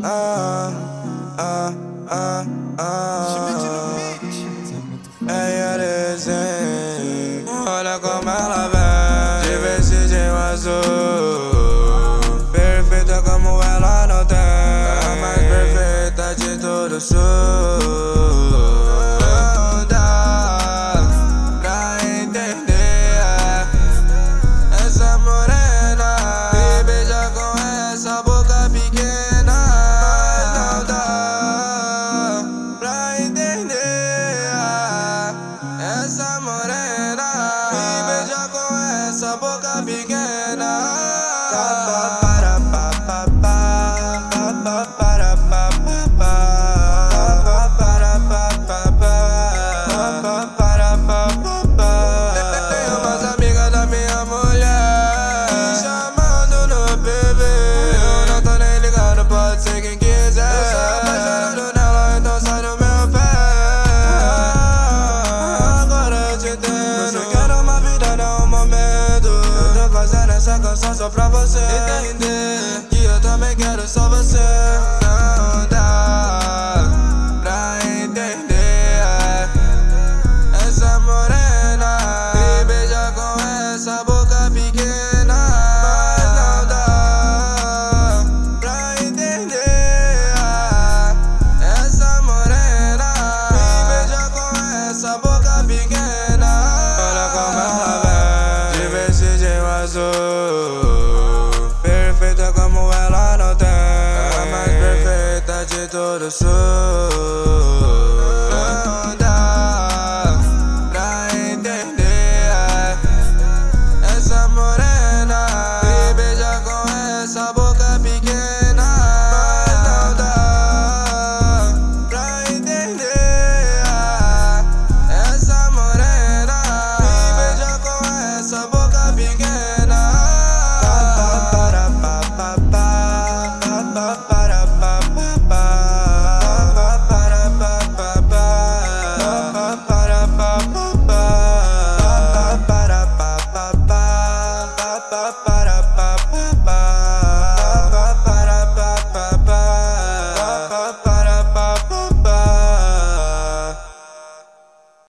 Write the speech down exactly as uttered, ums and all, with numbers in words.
ah, ah, ah, ah. Ela desenha, olha como ela vem, de vestidinho azul, perfeita como ela não tem, a mais perfeita de todo o sul. Não dá pra entender essa morena me beija com essa boca pequena. Não dá pra entender essa morena me beija com essa boca pequena. Para pa pa pa pa para pa pa pa para pa pa pa para pa pa pa. Tem umas amigas da minha mulher me chamando no P V. Eu não tô nem ligado, pode ser quem quiser. Eu sou apaixonado nela, então sai do meu pé. Agora eu te entendo. Você quer uma vida, não um momento. Eu tô fazendo essa canção só pra você entender que eu também quero só você. Não dá pra entender essa morena me beija com essa boca pequena. Mas não dá pra entender essa morena me beija com essa boca pequena. Olha como ela vem, de vestidinho azul, perfeita como ela não tem, a mais perfeita de todo o sul.